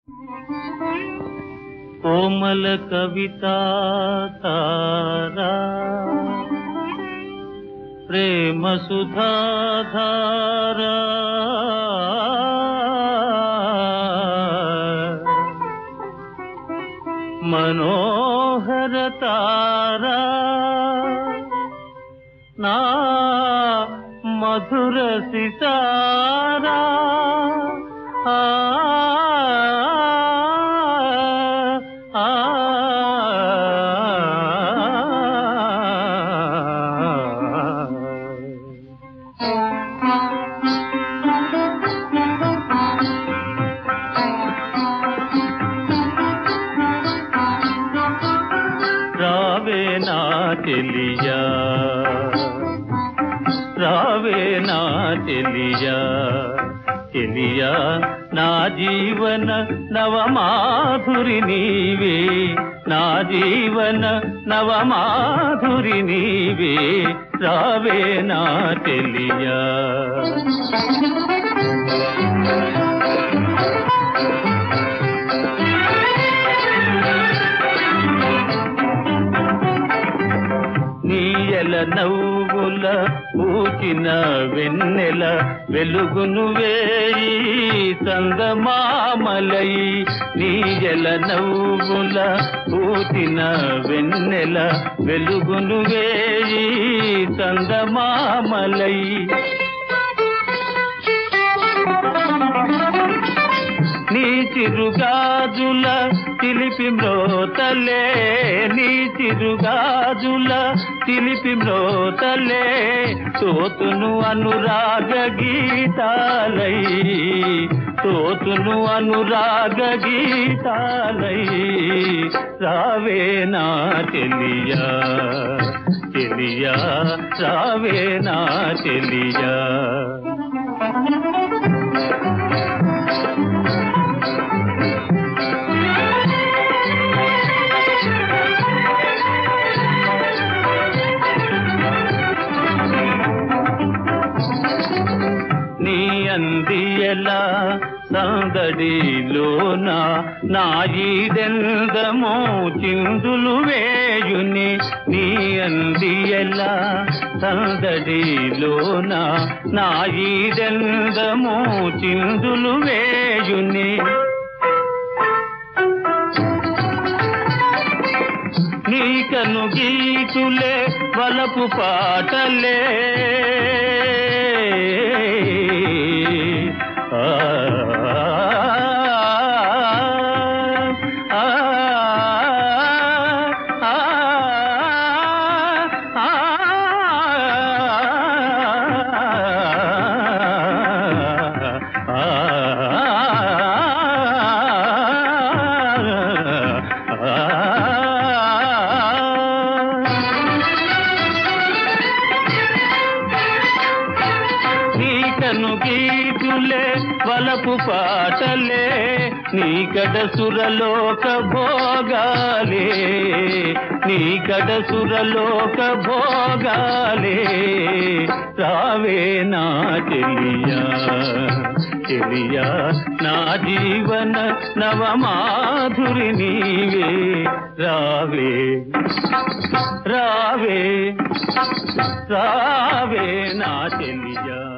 కోమల కవితా తారా ప్రేమ సుధాధారా మనోహర తారా నా మధుర సితారా రావే నా చెలియా రావే నా చెలియా చెలియా నా జీవన నవమాధురి నీవే నా జీవన నవమాధురి నీవే రావే నా చెలియా నీయల నవ్వుల పూచిన వెన్నెల వెలుగును వేయి చందమామలై నీయల నవ్వుల పూచిన వెన్నెల వెలుగును వేయి చందమామలై నీ చిరుగాజుల చిలిపి మ్రోతలే నీ చిరుగాజుల చిలిపి మ్రోతలే తోతును అనురాగ గీతాలై తోతును అనురాగ గీతాలై రావే నా చెలియా చెలియా రావే నా చెలియా నీ అందియలా సందడిలోన నా ఈదెందమో చిందులు వేయుని నీ అందియలా సందడిలోన నా ఈదెందమో చిందులు వేయుని నీకను గీతులే వలపు పాటలే నీకను గీతులే వలపు పాటలే నీకడ సురలోక భోగాలే నీకడ సురలోక భోగాలే రావే నా చెలియా చెలియా నా జీవన నవమాధురి నీవే రావే రావే రావే నా చెలియా